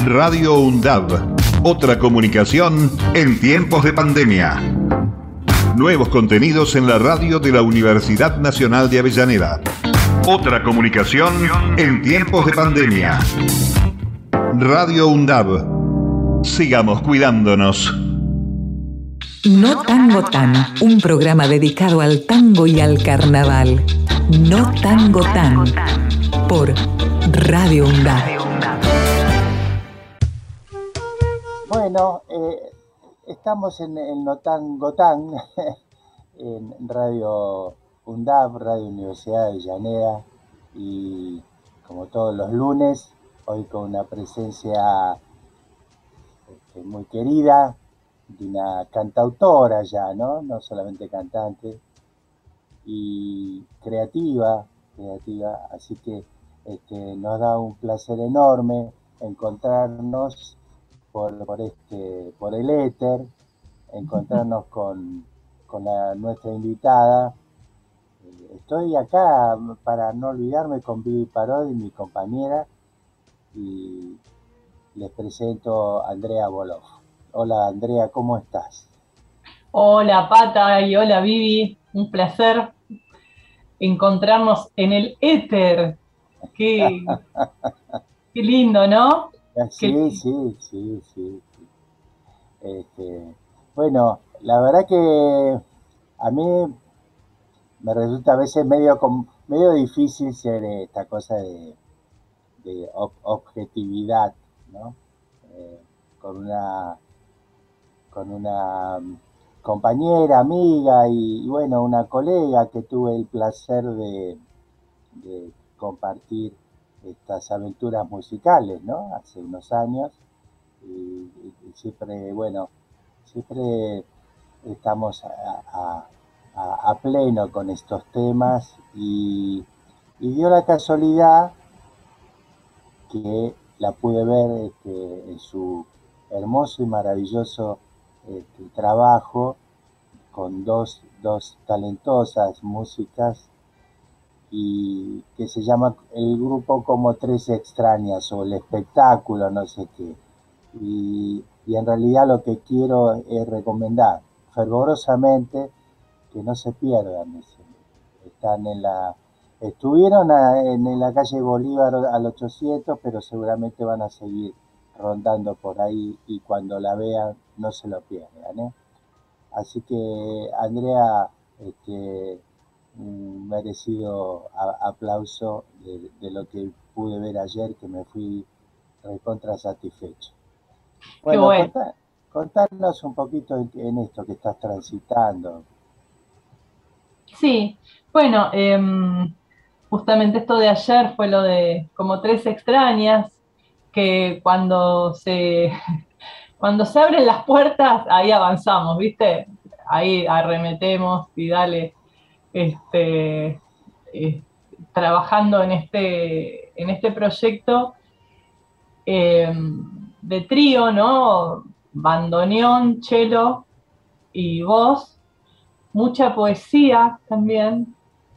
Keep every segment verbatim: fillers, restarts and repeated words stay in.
Radio UNDAB, otra comunicación en tiempos de pandemia. Nuevos contenidos en la radio de la Universidad Nacional de Avellaneda. Otra comunicación en tiempos de pandemia. Radio UNDAB. Sigamos cuidándonos. No Tango Tan, un programa dedicado al tango y al carnaval. No Tango Tan, por Radio UNDAB. Bueno, eh, estamos en el No Tango Tan, en Radio UNDAB, Radio Universidad de Avellaneda, y como todos los lunes, hoy con una presencia este, muy querida, de una cantautora ya, ¿no? No solamente cantante, y creativa, creativa, así que este, nos da un placer enorme encontrarnos por, por, este, por el éter, encontrarnos con, con la, nuestra invitada. Estoy acá para no olvidarme con Vivi Parodi, mi compañera, y les presento a Andrea Boloff. Hola Andrea, ¿cómo estás? Hola Pata y hola Vivi, un placer encontrarnos en el éter. Qué, qué lindo, ¿no? Sí, qué... sí, sí, sí. sí. Este, bueno, la verdad que a mí me resulta a veces medio, medio difícil ser esta cosa de, de ob objetividad, ¿no? Eh, con una con una compañera, amiga y, y bueno, una colega que tuve el placer de, de compartir estas aventuras musicales, ¿no? Hace unos años y, y, y siempre, bueno, siempre estamos a, a, a, a pleno con estos temas y, y dio la casualidad que la pude ver este, en su hermoso y maravilloso este, trabajo con dos, dos talentosas músicas y que se llama el grupo como Tres Extrañas o el espectáculo, no sé qué. Y, y en realidad lo que quiero es recomendar fervorosamente que no se pierdan. Están en la, estuvieron a, en la calle Bolívar al ochocientos, pero seguramente van a seguir rondando por ahí y cuando la vean no se lo pierdan, ¿eh? Así que Andrea, este, un merecido a, aplauso de, de lo que pude ver ayer, que me fui recontra satisfecho. Bueno, bueno. Contá, contanos un poquito en, en esto que estás transitando. Sí, bueno, eh, justamente esto de ayer fue lo de como Tres Extrañas, que cuando se, cuando se abren las puertas, ahí avanzamos, ¿viste? Ahí arremetemos y dale, este, eh, trabajando en este, en este proyecto eh, de trío, ¿no? Bandoneón, cello y voz, mucha poesía también,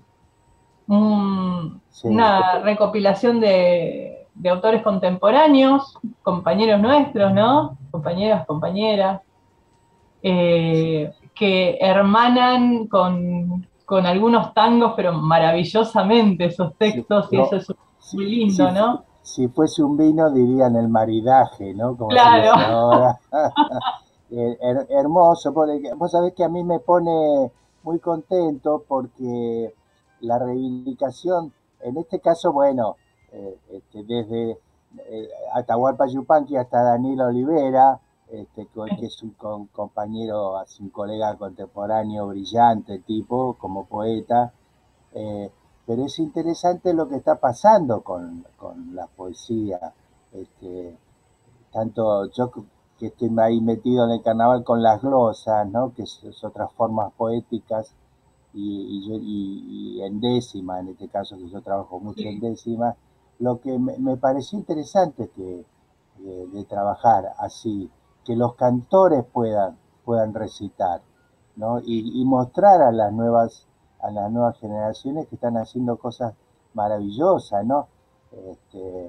un, sí. Una recopilación de, de autores contemporáneos, compañeros nuestros, ¿no? Compañeras, compañeras, eh, que hermanan con, con algunos tangos, pero maravillosamente esos textos, sí, no, y eso es muy lindo, sí, ¿no? Si fuese un vino dirían el maridaje, ¿no? Como claro. se dice ahora. Her hermoso, porque vos sabés que a mí me pone muy contento porque la reivindicación, en este caso, bueno, eh, este, desde eh, Atahualpa Yupanqui hasta Daniel Olivera, este, que es un con, compañero, así un colega contemporáneo brillante, tipo, como poeta, eh, pero es interesante lo que está pasando con, con la poesía. Este, tanto yo que estoy ahí metido en el carnaval con las glosas, ¿no? Que es, es otras formas poéticas, y, y, yo, y, y en décima, en este caso que yo trabajo mucho en décima, lo que me, me pareció interesante que de, de trabajar así, que los cantores puedan, puedan recitar, ¿no? Y, y mostrar a las nuevas a las nuevas generaciones que están haciendo cosas maravillosas, ¿no? Este,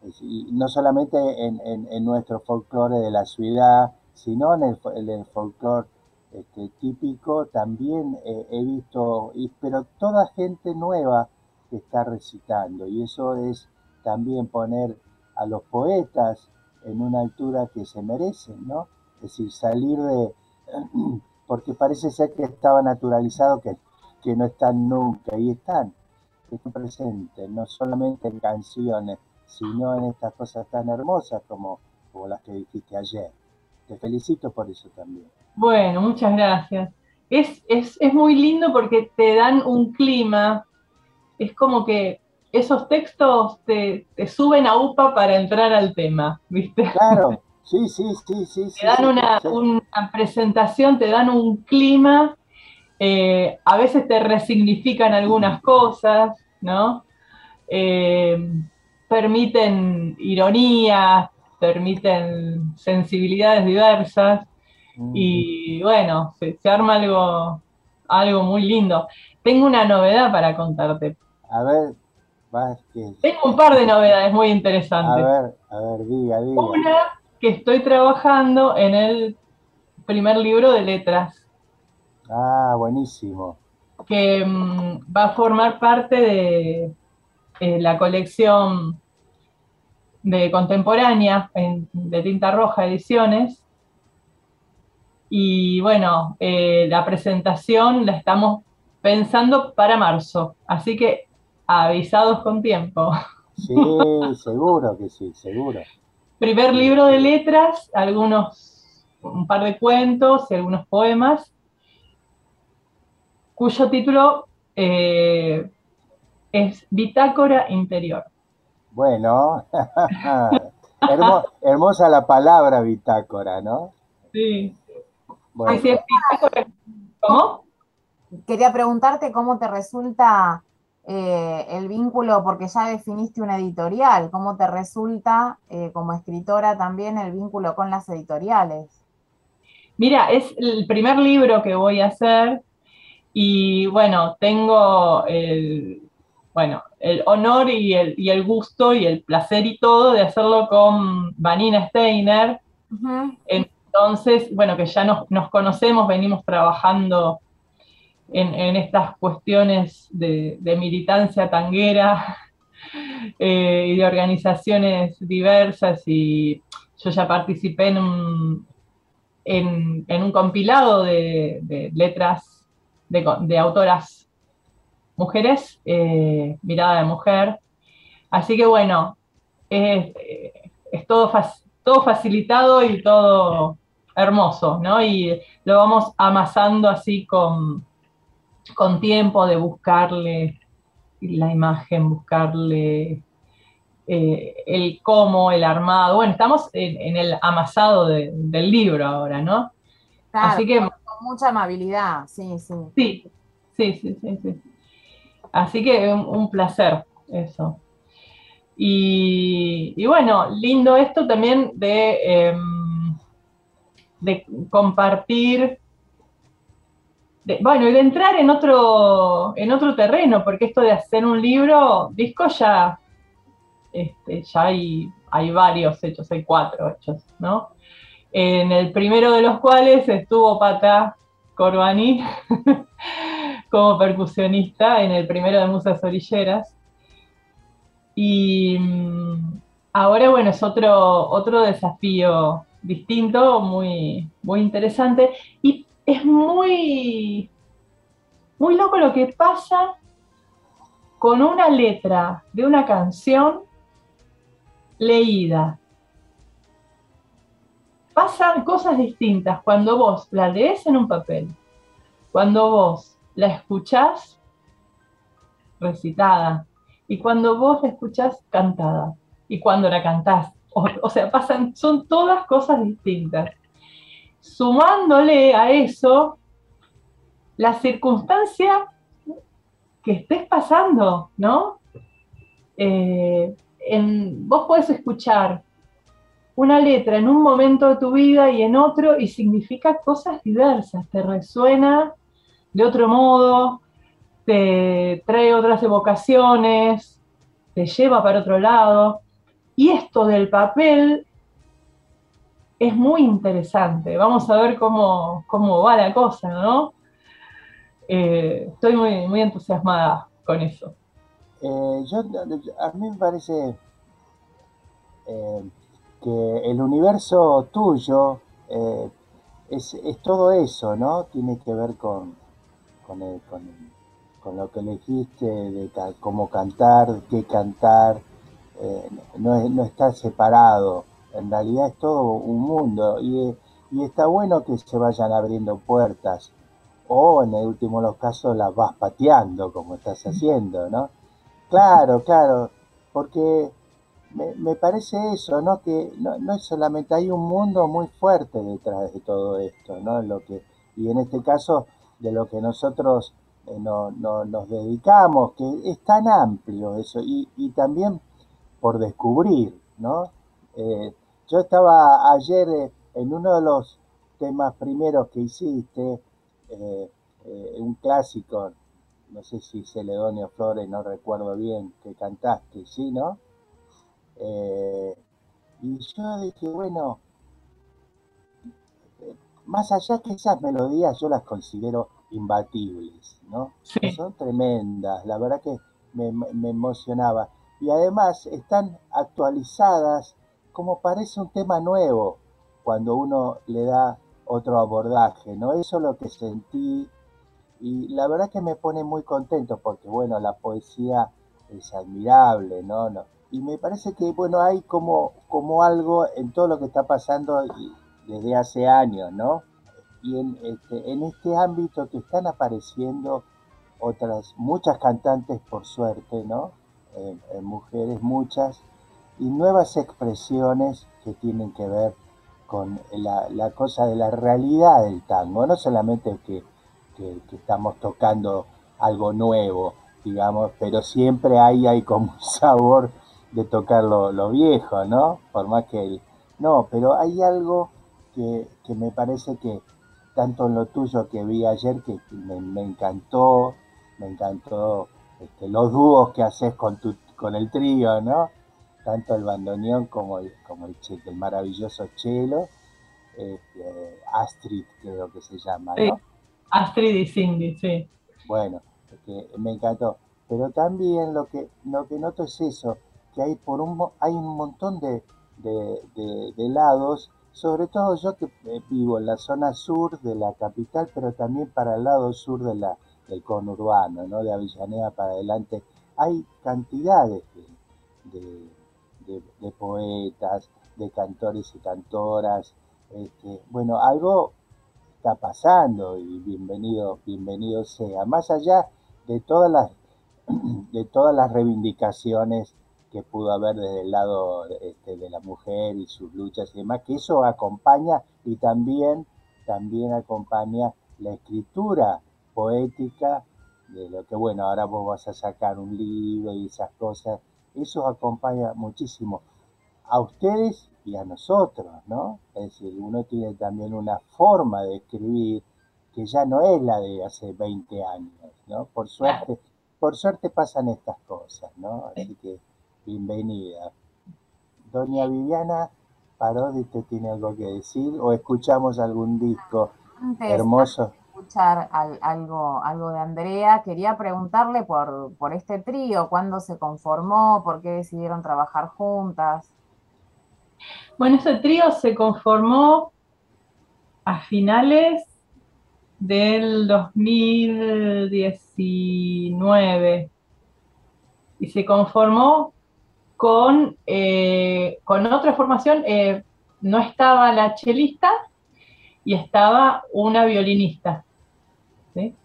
y no solamente en, en, en nuestro folclore de la ciudad, sino en el, en el folclore este, típico, también eh, he visto, y, pero toda gente nueva que está recitando, y eso es también poner a los poetas en una altura que se merecen, ¿no? Es decir, salir de, porque parece ser que estaba naturalizado que, que no están nunca, y están, están presentes, no solamente en canciones, sino en estas cosas tan hermosas como, como las que dijiste ayer. Te felicito por eso también. Bueno, muchas gracias. Es, es, es muy lindo porque te dan un clima, es como que esos textos te, te suben a UPA para entrar al tema, ¿viste? Claro, sí, sí, sí, sí, Te sí, dan sí, una, sí. una presentación, te dan un clima, eh, a veces te resignifican algunas cosas, ¿no? Eh, permiten ironías, permiten sensibilidades diversas Ujú. y bueno, se, se arma algo, algo muy lindo. Tengo una novedad para contarte. A ver, Vázquez, Tengo un par de novedades muy a interesantes. ver, a ver, diga, diga. Una, que estoy trabajando en el primer libro de letras, Ah, buenísimo. que mm, va a formar parte de eh, la colección de contemporánea en- de Tinta Roja Ediciones. Y bueno, eh, la presentación la estamos pensando para marzo, así que avisados con tiempo. Sí, seguro que sí, seguro. Primer Sí. libro de letras, algunos, un par de cuentos y algunos poemas, cuyo título eh, es Bitácora Interior. Bueno, hermo- hermosa la palabra bitácora, ¿no? Sí, sí, sí, Bueno, es bitácora. ¿Cómo- ¿Cómo? Quería preguntarte cómo te resulta eh, el vínculo, porque ya definiste una editorial, cómo te resulta eh, como escritora también el vínculo con las editoriales. Mira, es el primer libro que voy a hacer y bueno, tengo el, bueno, el honor y el, y el gusto y el placer y todo de hacerlo con Vanina Steiner. Ujú. Entonces, bueno, que ya nos, nos conocemos, venimos trabajando en, en estas cuestiones de, de militancia tanguera eh, y de organizaciones diversas y yo ya participé en un, en, en un compilado de, de letras de, de autoras mujeres, eh, mirada de mujer. Así que bueno, es, es todo, todo facilitado y todo hermoso, ¿no? Y lo vamos amasando así con, con tiempo de buscarle la imagen, buscarle eh, el cómo, el armado. Bueno, estamos en, en el amasado de, del libro ahora, ¿no? Claro, Así que con, con mucha amabilidad, sí, sí. sí, sí, sí, sí, sí. Así que un, un placer eso. Y, y, bueno, lindo esto también de, eh, de compartir, de, bueno, y de entrar en otro, en otro terreno, porque esto de hacer un libro, disco ya, este, ya hay, hay varios hechos, hay cuatro hechos, ¿no? En el primero de los cuales estuvo Pata Corbani como percusionista, en el primero de Musas Orilleras. Y mm, ahora, bueno, es otro, otro desafío distinto, muy, muy interesante. Y es muy, muy loco lo que pasa con una letra de una canción leída. Pasan cosas distintas cuando vos la lees en un papel, cuando vos la escuchás recitada y cuando vos la escuchás cantada y cuando la cantás. O, o sea, pasan, son todas cosas distintas. Sumándole a eso la circunstancia que estés pasando, ¿no? Eh, en, vos podés escuchar una letra en un momento de tu vida y en otro y significa cosas diversas, te resuena de otro modo, te trae otras evocaciones, te lleva para otro lado. y esto del papel es muy interesante. Vamos a ver cómo, cómo va la cosa, ¿no? Eh, estoy muy, muy entusiasmada con eso. Eh, yo, a mí me parece eh, que el universo tuyo eh, es, es todo eso, ¿no? Tiene que ver con, con, el, con, el, con lo que elegiste, de ca cómo cantar, qué cantar, eh, no, es, no está separado, en realidad es todo un mundo y, y está bueno que se vayan abriendo puertas o en el último de los casos las vas pateando como estás haciendo, ¿no? Claro, claro, porque me, me parece eso, ¿no? Que no, no es solamente, hay un mundo muy fuerte detrás de todo esto, ¿no? Lo que, y en este caso, de lo que nosotros eh, no, no, nos dedicamos, que es tan amplio eso, y, y también por descubrir, ¿no? Eh, yo estaba ayer eh, en uno de los temas primeros que hiciste, eh, eh, un clásico, no sé si Celedonio Flores, no recuerdo bien, que cantaste, ¿sí, no? Eh, y yo dije, bueno, eh, más allá que esas melodías yo las considero imbatibles, ¿no? Sí. Son tremendas, la verdad que me, me emocionaba. Y además están actualizadas como parece un tema nuevo cuando uno le da otro abordaje, ¿no? Eso es lo que sentí y la verdad que me pone muy contento porque, bueno, la poesía es admirable, ¿no? ¿no? Y me parece que, bueno, hay como, como algo en todo lo que está pasando desde hace años, ¿no? Y en este, en este ámbito que están apareciendo otras, muchas cantantes por suerte, ¿no? Eh, eh, mujeres muchas, y nuevas expresiones que tienen que ver con la, la cosa de la realidad del tango, no solamente que, que, que estamos tocando algo nuevo, digamos, pero siempre hay, hay como un sabor de tocar lo, lo viejo, ¿no? Por más que el... No, pero hay algo que, que me parece que tanto en lo tuyo que vi ayer, que me, me encantó, me encantó este, los dúos que haces con, tu, con el trío, ¿no? Tanto el bandoneón como el, como el, el maravilloso cello, este, Astrid creo que se llama, Sí, ¿no? Astrid y Cindy, sí. Bueno, este, me encantó. Pero también lo que, lo que noto es eso, que hay, por un, hay un montón de, de, de, de lados, sobre todo yo que eh, vivo en la zona sur de la capital, pero también para el lado sur de la, del conurbano, ¿no? De Avellaneda para adelante, hay cantidades de, de, de, de poetas, de cantores y cantoras. Este, bueno, algo está pasando y bienvenido, bienvenido sea. Más allá de todas las, de todas las reivindicaciones que pudo haber desde el lado este, de la mujer y sus luchas y demás, que eso acompaña y también, también acompaña la escritura poética de lo que, bueno, ahora vos vas a sacar un libro y esas cosas, eso acompaña muchísimo a ustedes y a nosotros, ¿no? Es decir, uno tiene también una forma de escribir que ya no es la de hace veinte años, ¿no? Por suerte, por suerte pasan estas cosas, ¿no? Así que bienvenida. Doña Viviana Parodi, ¿te tiene algo que decir? ¿O escuchamos algún disco Antes, hermoso? antes de escuchar al, algo, algo de Andrea, quería preguntarle por, por este trío, cuándo se conformó, por qué decidieron trabajar juntas. Bueno, ese trío se conformó a finales del dos mil diecinueve y se conformó con, eh, con otra formación. Eh, no estaba la chelista y estaba una violinista, ¿sí?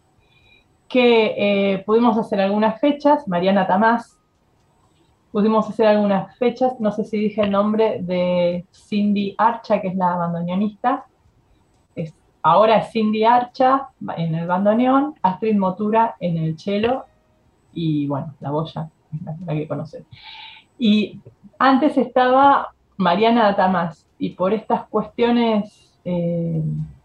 Que eh, pudimos hacer algunas fechas, Mariana Tamás, pudimos hacer algunas fechas, no sé si dije el nombre de Cindy Archa, que es la bandoneonista. Es, ahora es Cindy Archa en el bandoneón, Astrid Motura en el cello y bueno, la boya, la, la que conocen. Y antes estaba Mariana Tamás y por estas cuestiones eh,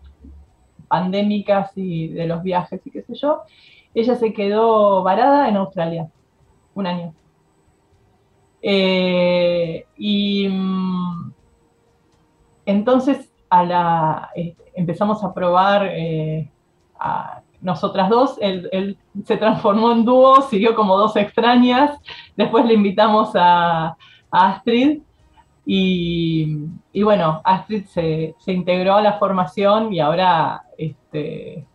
pandémicas y de los viajes y qué sé yo, ella se quedó varada en Australia un año. Eh, y mm, entonces a la, eh, empezamos a probar eh, a nosotras dos, él, él se transformó en dúo, siguió como dos extrañas, después le invitamos a, a Astrid, y, y bueno, Astrid se, se integró a la formación y ahora este,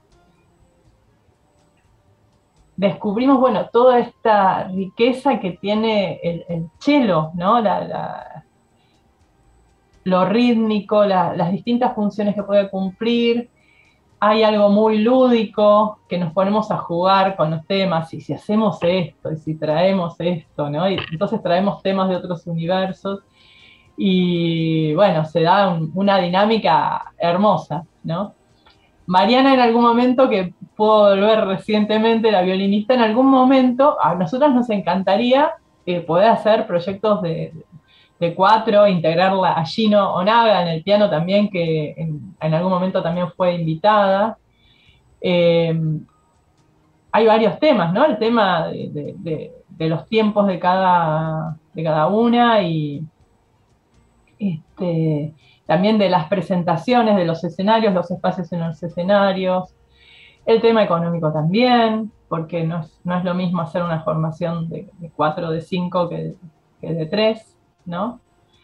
descubrimos, bueno, toda esta riqueza que tiene el, el cello, ¿no? La, la, lo rítmico, la, las distintas funciones que puede cumplir. Hay algo muy lúdico, que nos ponemos a jugar con los temas, y si hacemos esto, y si traemos esto, ¿no? Y entonces traemos temas de otros universos, y bueno, se da un, una dinámica hermosa, ¿no? Mariana en algún momento, que pudo volver recientemente, la violinista, en algún momento, a nosotros nos encantaría eh, poder hacer proyectos de, de cuatro, integrarla a Gino Onaga en el piano también, que en, en algún momento también fue invitada. Eh, hay varios temas, ¿no? El tema de, de, de, de los tiempos de cada, de cada una, y este, también de las presentaciones de los escenarios, los espacios en los escenarios, el tema económico también, porque no es, no es lo mismo hacer una formación de, de cuatro o de cinco que, que de tres, ¿no?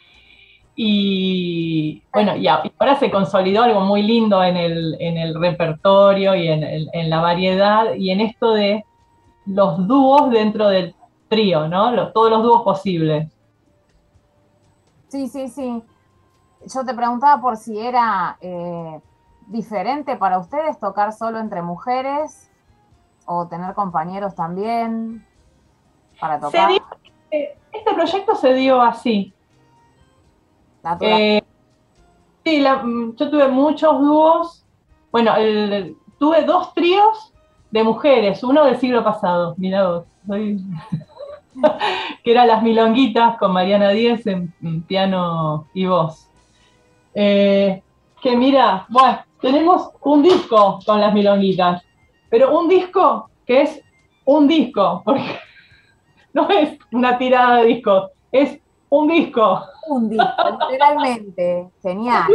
Y bueno, y ahora se consolidó algo muy lindo en el, en el repertorio y en, el, en la variedad, y en esto de los dúos dentro del trío, ¿no? Los, todos los dúos posibles. Sí, sí, sí. Yo te preguntaba por si era eh, diferente para ustedes tocar solo entre mujeres o tener compañeros también para tocar. Se dio, este proyecto se dio así. Natural. Eh, sí, la, yo tuve muchos dúos. Bueno, el, el, tuve dos tríos de mujeres, uno del siglo pasado, mirá vos, soy... que eran las Milonguitas, con Mariana Díez en, en piano y voz. Eh, que mira, bueno, tenemos un disco con las Milonguitas, pero un disco que es un disco, porque no es una tirada de discos, es un disco. Un disco, literalmente. Genial.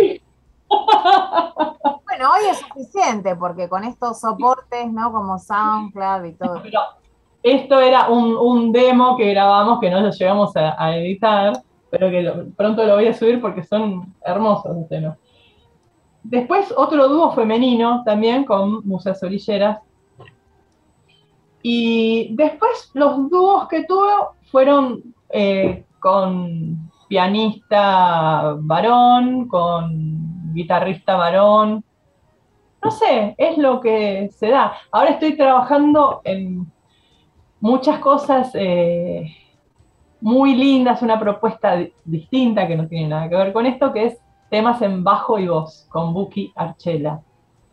Bueno, hoy es suficiente, porque con estos soportes, ¿no? Como SoundCloud y todo. Pero esto era un, un demo que grabamos, que no lo llegamos a, a editar, pero que lo, pronto lo voy a subir porque son hermosos los temas. Después otro dúo femenino también con Musas Orilleras. Y después los dúos que tuve fueron eh, con pianista varón, con guitarrista varón. No sé, es lo que se da. Ahora estoy trabajando en muchas cosas eh, muy lindas, una propuesta distinta que no tiene nada que ver con esto, que es temas en bajo y voz, con Buki Archela.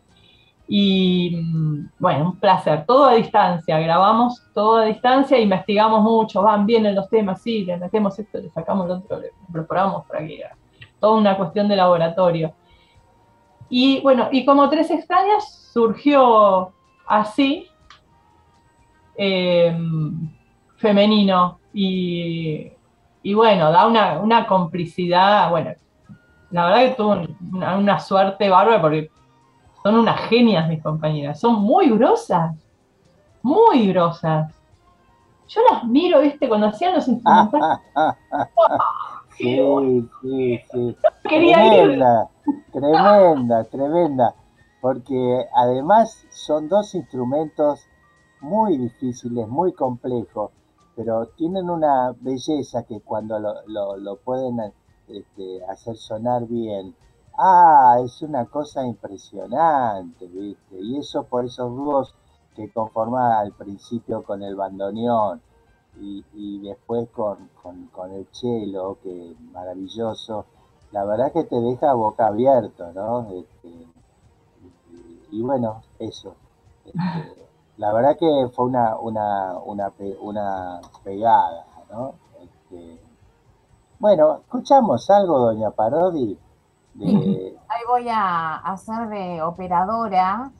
Y bueno, un placer, todo a distancia, grabamos todo a distancia, investigamos mucho, van, vienen los temas, sí, le metemos esto, le sacamos lo otro, le incorporamos para que era toda una cuestión de laboratorio. Y bueno, y como Tres Extrañas surgió así, eh, femenino, y, y bueno, da una, una complicidad, bueno, la verdad que tuve una, una suerte bárbara, porque son unas genias mis compañeras, son muy grosas, muy grosas. Yo las miro, viste, cuando hacían los instrumentales. Ah, ah, ah, ah. Sí, sí, sí. Quería tremenda, ir. tremenda, tremenda. Porque además son dos instrumentos muy difíciles, muy complejos, pero tienen una belleza que cuando lo, lo, lo pueden este, hacer sonar bien, ah, es una cosa impresionante, ¿viste? Y eso por esos dúos que conformaba al principio con el bandoneón y, y después con, con, con el cello, que maravilloso. La verdad que te deja boca abierta, ¿no? Este, y, y bueno, eso. Este, la verdad que fue una, una, una, una pegada, ¿no? Este, bueno, escuchamos algo, doña Parodi. De... Ahí voy a hacer de operadora.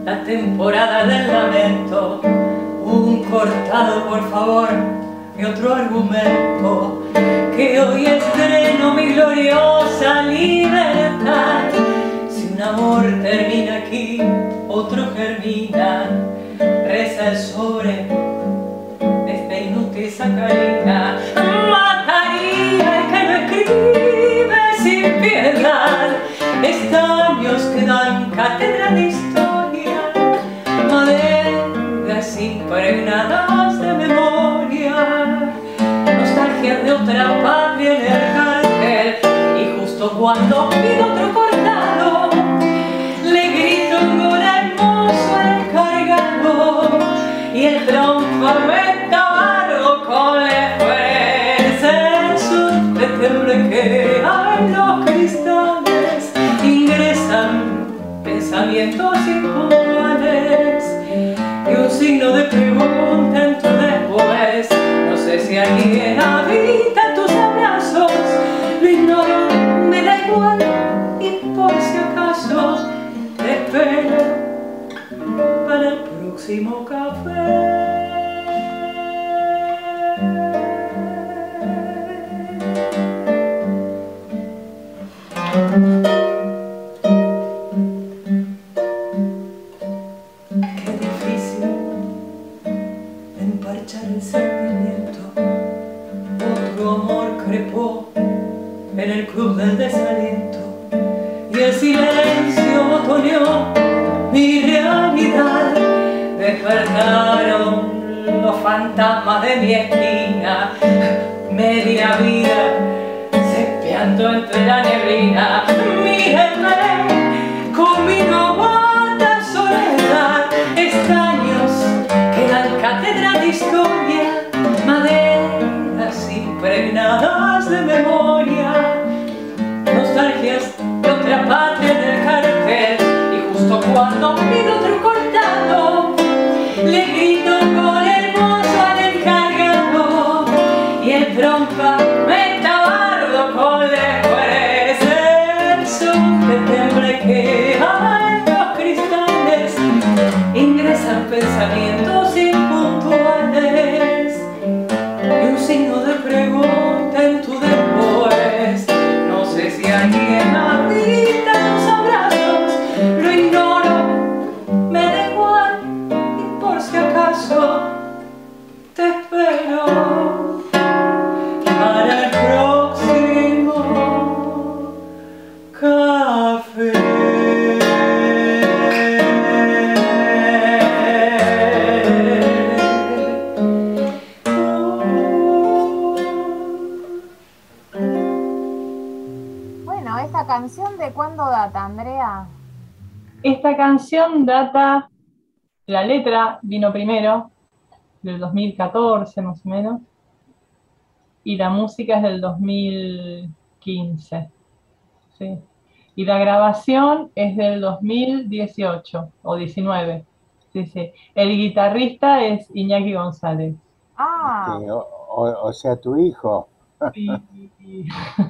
la temporada del lamento, un cortado por favor y otro argumento, que hoy estreno mi gloriosa libertad. Si un amor termina aquí, otro germina, reza el sobre de esta inútil sacarina. Mataría el que lo escribe sin piedad, estaños que dan cátedra de historia, maderas impregnadas de memoria, nostalgia de otra patria en el cartel, y justo cuando pido otro cortado, le grito un gol hermoso al cargado, y el trompa me tabarro con la fuerza. Es un septiembre que hay los cristales, ingresan pensamientos impuntuales, y un signo de pregunta en tu después. No sé si alguien habita tus abrazos, lo ignoro, me da igual, y por si acaso te espero para el próximo café. Qué difícil emparchar el sentimiento. Otro amor crepó en el club del desaliento, y el silencio botoneó mi realidad. Despertaron los fantasmas de mi esquina, media vida cepeando entre la neblina. Mírenme con mi novata soledad, estaños que dan cátedra de historia, maderas impregnadas de memoria, nostalgias de otra parte del cartel, y justo cuando pido otro cortado, le grito con hermoso al encargado, y el trompa me tabardo con la fuerza. El septiembre que hay los cristales, ingresan pensamientos impuntuales, y un signo de pregunta en tu después. No sé si alguien habita tus abrazos, lo ignoro, me da igual, y por si acaso te espero para el próximo café. Bueno, ¿esta canción de cuándo data, Andrea? Esta canción data, la letra vino primero, del dos mil catorce más o menos, y la música es del dos mil quince, ¿sí? Y la grabación es del dos mil dieciocho o diecinueve, sí, sí. El guitarrista es Iñaki González. Ah, Que, o, o- o sea, tu hijo. Y- y-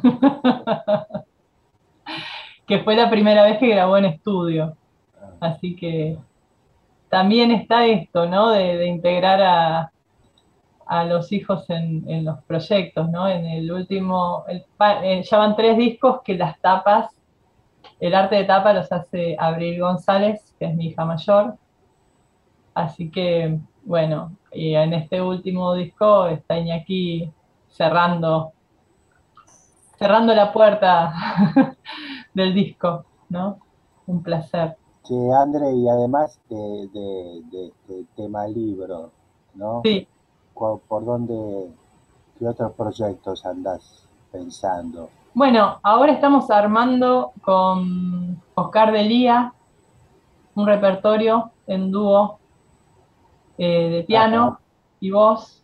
que fue la primera vez que grabó en estudio, así que también está esto, ¿no? De, de integrar a, a los hijos en, en los proyectos, ¿no? En el último, el pa- eh, ya van tres discos que las tapas, el arte de tapa los hace Abril González, que es mi hija mayor, así que, bueno, y en este último disco está Iñaki cerrando, cerrando la puerta del disco, ¿no? Un placer. Che, André, y además de, de, de este tema libro, ¿no? Sí. ¿Cuál- ¿Por dónde, qué otros proyectos andás pensando? Bueno, ahora estamos armando con Oscar Delía un repertorio en dúo eh, de piano Ajá. y voz.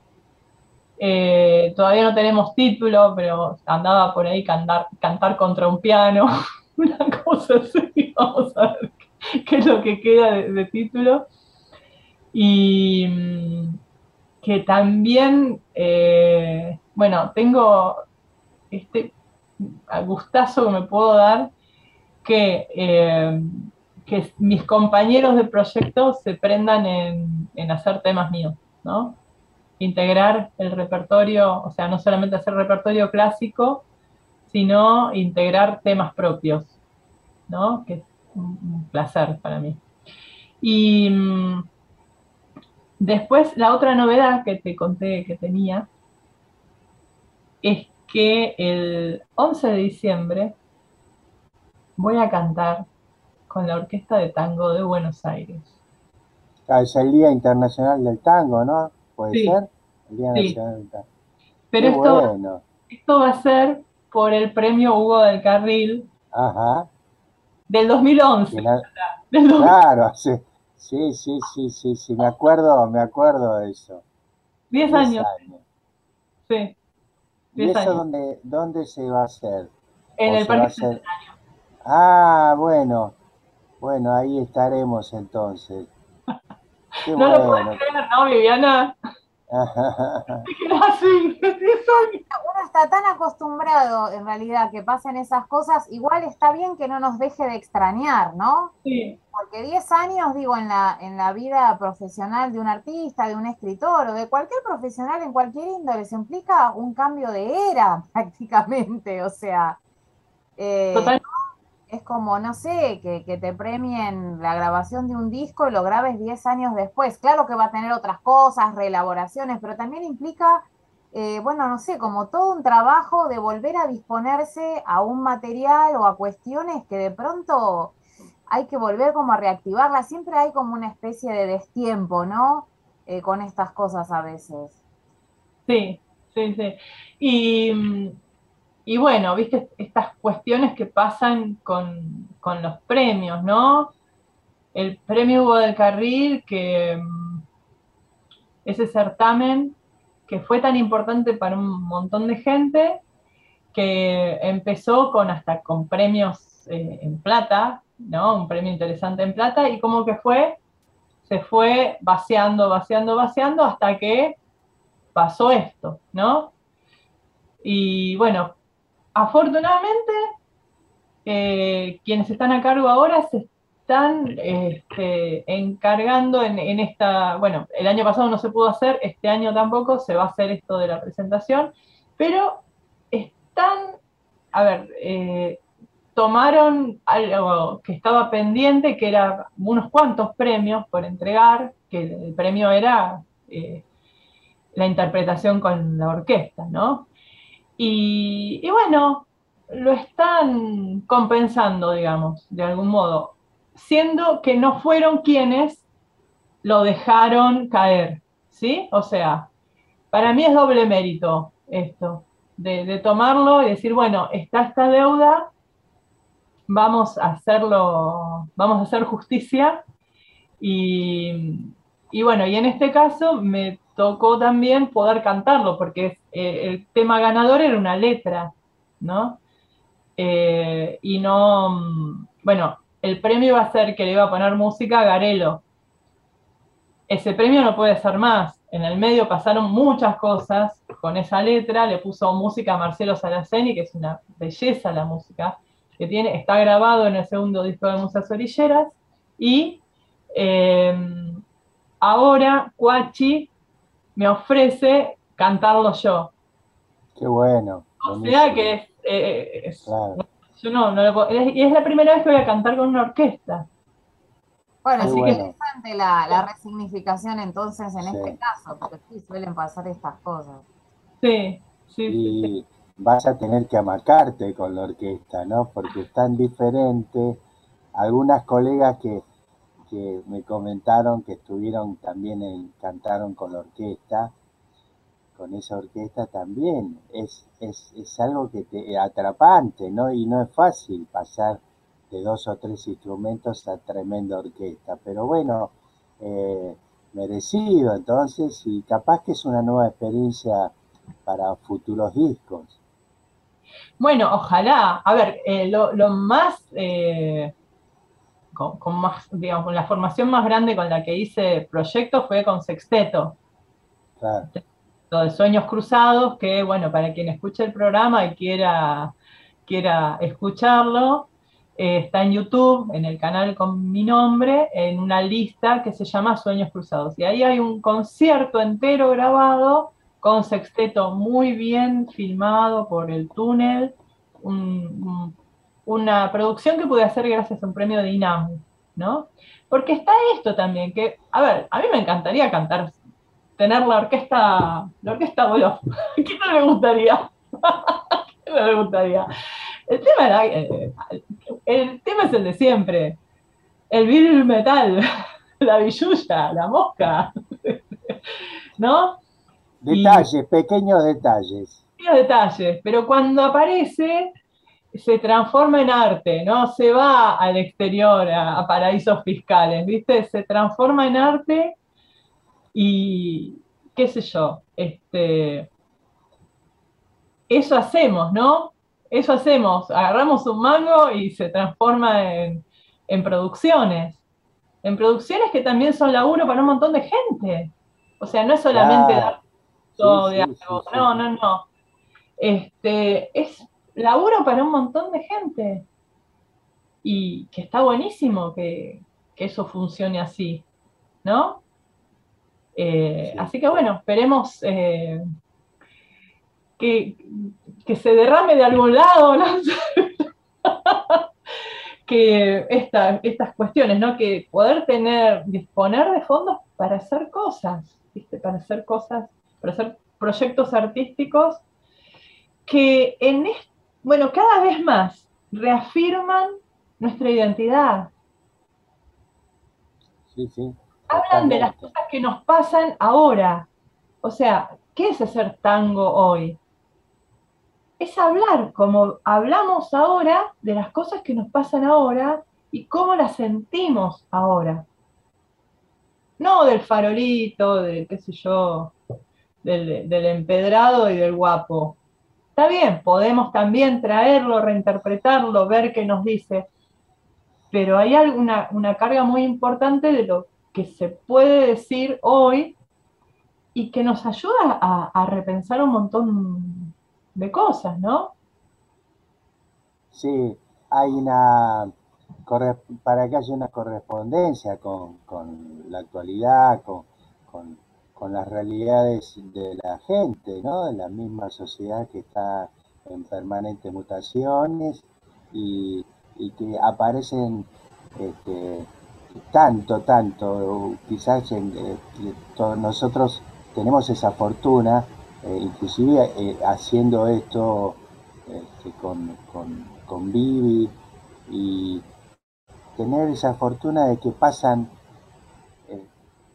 Eh, todavía no tenemos título, pero andaba por ahí cantar, cantar contra un piano, una cosa así. Vamos a ver qué, qué es lo que queda de, de título. Y mm, que también, eh, bueno, tengo este gustazo que me puedo dar, que eh, que mis compañeros de proyecto se prendan en, en hacer temas míos, ¿no? Integrar el repertorio, o sea, no solamente hacer repertorio clásico, sino integrar temas propios, ¿no? Que es un, un placer para mí. Y mm, después, la otra novedad que te conté que tenía es que el once de diciembre voy a cantar con la Orquesta de Tango de Buenos Aires. Ah, es el Día Internacional del Tango, ¿no? ¿Puede Sí, ser? El Día sí. Nacional del Tango. Pero Qué esto, bueno. esto va a ser por el premio Hugo del Carril Ajá. del dos mil once. Que na- Del dos- Claro, sí, sí, sí, sí, sí, sí, me acuerdo, me acuerdo de eso. diez Diez años, años. sí, ¿Y diez eso años. dónde, dónde se va a hacer? En ¿O el se va a Parque hacer? Centenario. Ah, bueno, bueno, ahí estaremos entonces. Qué No lo puedes bueno. creer, ¿no, Viviana? Así, diez años. Uno está tan acostumbrado en realidad que pasen esas cosas, igual está bien que no nos deje de extrañar, ¿no? Sí, Porque diez años, digo, en la, en la vida profesional de un artista, de un escritor o de cualquier profesional en cualquier índole, se implica un cambio de era prácticamente, o sea, eh, total. es como, no sé, que, que te premien la grabación de un disco y lo grabes diez años después. Claro que va a tener otras cosas, reelaboraciones, pero también implica, eh, bueno, no sé, como todo un trabajo de volver a disponerse a un material o a cuestiones que de pronto hay que volver como a reactivarla. Siempre hay como una especie de destiempo, ¿no? Eh, con estas cosas a veces. Sí, sí, sí. Y, mm, y bueno, viste estas cuestiones que pasan con, con los premios, ¿no? El premio Hugo del Carril, que mm, ese certamen que fue tan importante para un montón de gente, que empezó con hasta con premios eh, en plata, ¿no? Un premio interesante en plata, y como que fue, se fue vaciando, vaciando, vaciando, hasta que pasó esto, ¿no? Y bueno, afortunadamente, eh, quienes están a cargo ahora se están este, encargando en, en esta, bueno, el año pasado no se pudo hacer, este año tampoco, se va a hacer esto de la presentación, pero están, a ver, eh, tomaron algo que estaba pendiente, que era unos cuantos premios por entregar, que el premio era eh, la interpretación con la orquesta, ¿no? Y, y bueno, lo están compensando, digamos, de algún modo, siendo que no fueron quienes lo dejaron caer, ¿sí? O sea, para mí es doble mérito esto, de, de tomarlo y decir, bueno, está esta deuda, vamos a hacerlo, vamos a hacer justicia y, y bueno, y en este caso me tocó también poder cantarlo, porque es, eh, el tema ganador era una letra, ¿no? Eh, y no, mm, bueno, el premio iba a ser que le iba a poner música a Garelo. Ese premio no puede ser más. En el medio pasaron muchas cosas con esa letra, le puso música a Marcelo Salaceni, que es una belleza la música, que tiene, está grabado en el segundo disco de Musas Orilleras, y eh, ahora Cuachi me ofrece cantarlo yo. Qué bueno, O sea buenísimo. que es, eh, es- Claro, yo no, no lo puedo- es- y es la primera vez que voy a cantar con una orquesta. Bueno, qué es Así que bueno. interesante la, la resignificación entonces en este Sí. caso, porque sí suelen pasar estas cosas. sí, sí, sí, sí. Y vas a tener que amarcarte con la orquesta, ¿no? Porque es tan diferente. Algunas colegas que, que me comentaron que estuvieron también en, cantaron con la orquesta, con esa orquesta también. Es, es, es algo que te atrapante, ¿no? Y no es fácil pasar de dos o tres instrumentos a tremenda orquesta. Pero bueno, eh, merecido entonces, y capaz que es una nueva experiencia para futuros discos. Bueno, ojalá. A ver, eh, lo, lo más, eh, con, con más, digamos, con la formación más grande con la que hice proyectos fue con Sexteto, Claro, lo de Sueños Cruzados, que bueno, para quien escuche el programa y quiera, quiera escucharlo, eh, está en YouTube, en el canal con mi nombre, en una lista que se llama Sueños Cruzados. Y ahí hay un concierto entero grabado con sexteto muy bien filmado por el túnel, un, un, una producción que pude hacer gracias a un premio de INAMU, ¿no? Porque está esto también, que, a ver, a mí me encantaría cantar, tener la orquesta, la orquesta voló. ¿Qué no le gustaría? ¿Qué no le gustaría? El tema, era, eh, el tema es el de siempre, el viril metal, la billulla, la mosca, ¿no? Detalles, y, pequeños detalles. Pequeños detalles, pero cuando aparece se transforma en arte, ¿no? Se va al exterior, a, a paraísos fiscales, ¿viste? Se transforma en arte y, qué sé yo, este, eso hacemos, ¿no? Eso hacemos, agarramos un mango y se transforma en, en producciones, en producciones que también son laburo para un montón de gente. O sea, no es solamente Claro. dar todo Sí, de sí, algo, sí, sí, no, sí. no, no. Este, es laburo para un montón de gente. Y que está buenísimo que, que eso funcione así, ¿no? Eh, Sí. así que bueno, esperemos eh, que, que se derrame de algún lado, ¿no? que esta, estas cuestiones, ¿no? Que poder tener, disponer de fondos para hacer cosas, ¿viste? Para hacer cosas, para hacer proyectos artísticos que en est- bueno, cada vez más reafirman nuestra identidad. Sí, sí, Hablan de las totalmente. cosas que nos pasan ahora. O sea, ¿qué es hacer tango hoy? Es hablar como hablamos ahora de las cosas que nos pasan ahora y cómo las sentimos ahora. No del farolito, del qué sé yo, del, del empedrado y del guapo. Está bien, podemos también traerlo, reinterpretarlo, ver qué nos dice, pero hay alguna, una carga muy importante de lo que se puede decir hoy y que nos ayuda a, a repensar un montón de cosas, ¿no? Sí, hay una, corre- para que haya una correspondencia con, con la actualidad, con, con, con las realidades de la gente, ¿no? De la misma sociedad que está en permanentes mutaciones y, y que aparecen este, tanto, tanto, quizás en, eh, todos nosotros tenemos esa fortuna, eh, inclusive eh, haciendo esto este, con, con, con Vivi y tener esa fortuna de que pasan eh,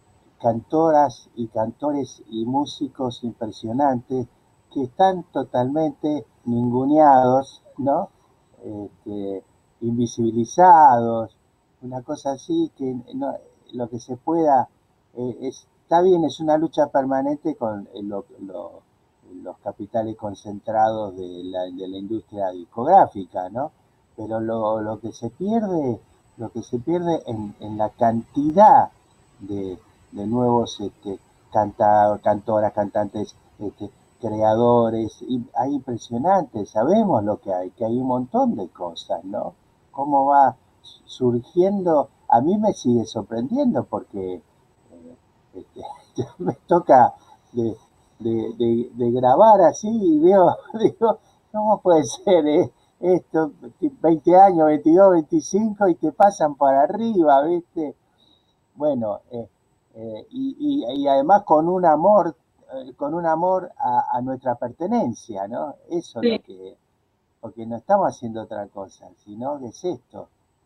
cantoras y cantores y músicos impresionantes que están totalmente ninguneados, ¿no? Este, invisibilizados, una cosa así que no, lo que se pueda, eh, es, está bien, es una lucha permanente con eh, lo, lo, los capitales concentrados de la, de la industria discográfica, ¿no? Pero lo, lo que se pierde, lo que se pierde en, en la cantidad de, de nuevos este, canta, cantoras, cantantes, este, creadores, y hay impresionantes, sabemos lo que hay, que hay un montón de cosas, ¿no? Cómo va surgiendo, a mí me sigue sorprendiendo porque eh, este, me toca de, de, de, de, grabar así y veo, digo, ¿cómo puede ser eh? esto? veinte años, veintidós, veinticinco y te pasan para arriba, ¿viste? Bueno, eh, eh, y, y, y, además con un amor, eh, con un amor a, a, nuestra pertenencia, ¿no? Eso es Sí. lo que, porque no estamos haciendo otra cosa, sino que es esto,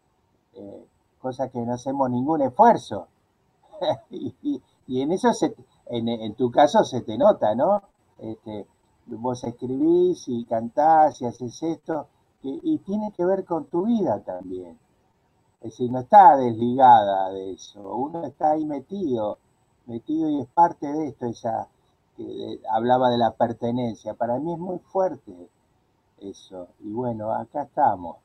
eh, cosa que no hacemos ningún esfuerzo. y, y, y, en eso, se, en, en, tu caso se te nota, ¿no? Este, vos escribís y cantás y haces esto, y, y tiene que ver con tu vida también. Es decir, no está desligada de eso, uno está ahí metido, metido y es parte de esto, esa que de, hablaba de la pertenencia, para mí es muy fuerte eso, y bueno, acá estamos.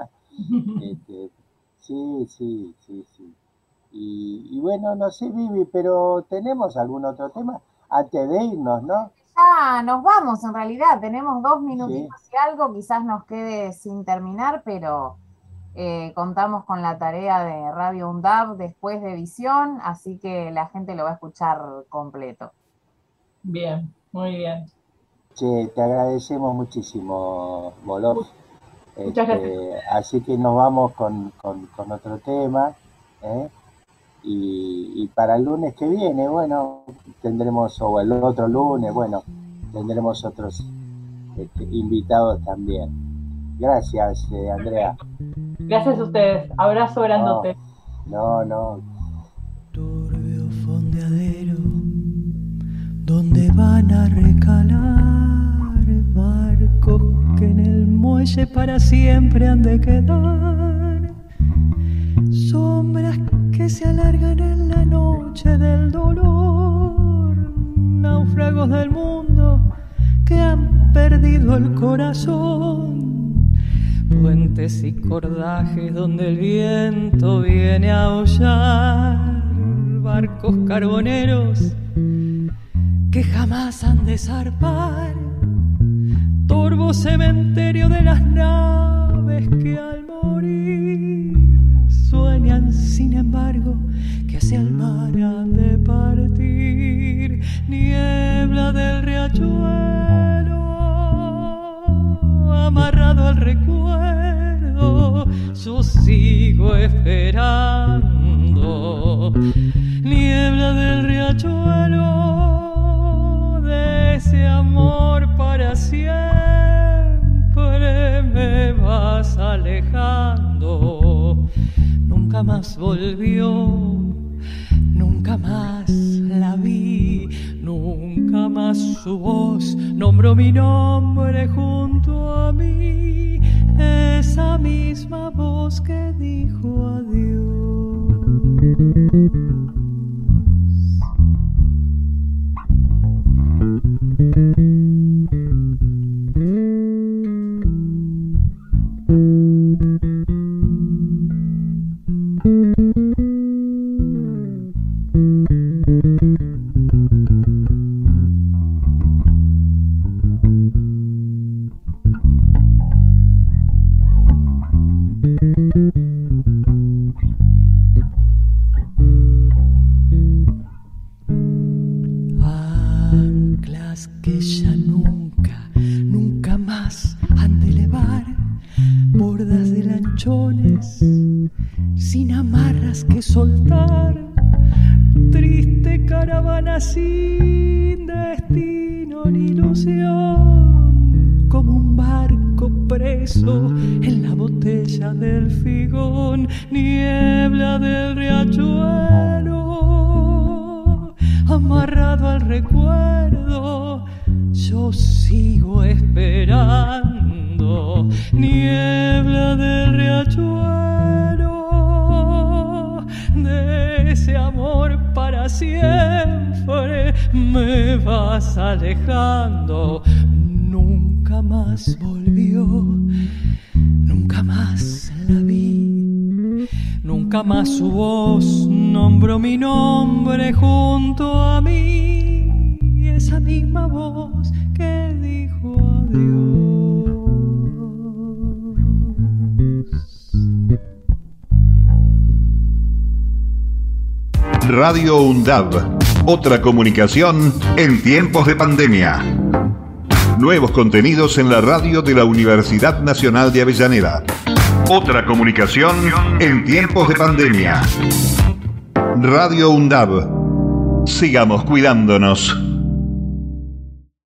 este, sí, sí, sí, sí. Y, y bueno, no sé, Vivi, pero tenemos algún otro tema antes de irnos, ¿no? Ya nos vamos, en realidad, tenemos dos Sí. minutitos y algo, quizás nos quede sin terminar, pero Eh, contamos con la tarea de Radio UNDAB después de edición, así que la gente lo va a escuchar completo. Bien, muy bien. Che, te agradecemos muchísimo, Volov. Muchas Este, gracias. así que nos vamos con, con, con otro tema, ¿eh? y, y para el lunes que viene, bueno, tendremos, o el otro lunes, bueno, tendremos otros este, invitados también. Gracias, eh, Andrea. Gracias a ustedes. Abrazo grandote. No, no. Turbio fondeadero, donde van a recalar barcos que en el muelle para siempre han de quedar. Sombras que se alargan en la noche del dolor, náufragos del mundo que han perdido el corazón. Puentes y cordajes donde el viento viene a aullar, barcos carboneros que jamás han de zarpar, torvo cementerio de las naves que al morir sueñan sin embargo que hacia el mar han de partir. Niebla del riachuelo amarrado al recuerdo, yo sigo esperando. Niebla del riachuelo, de ese amor para siempre me vas alejando. Nunca más volvió, nunca más la vi, nunca más su voz nombró mi nombre junto a mí, esa misma voz que dijo adiós. Anclas que ya nunca, nunca más han de elevar, bordas de lanchones sin amarras que soltar, triste caravana sin destino ni ilusión, como un barco preso en la botella del figón. Niebla del riachuelo amarrado al recuerdo, yo sigo esperando. Niebla del riachuelo, de ese amor para siempre me vas alejando. Nunca más volvió, nunca más la vi, nunca más su voz nombró mi nombre junto a mí, y esa misma voz que dijo adiós. Radio UNDAB, otra comunicación en tiempos de pandemia. Nuevos contenidos en la radio de la Universidad Nacional de Avellaneda. Otra comunicación en tiempos de pandemia. Radio UNDAB. Sigamos cuidándonos.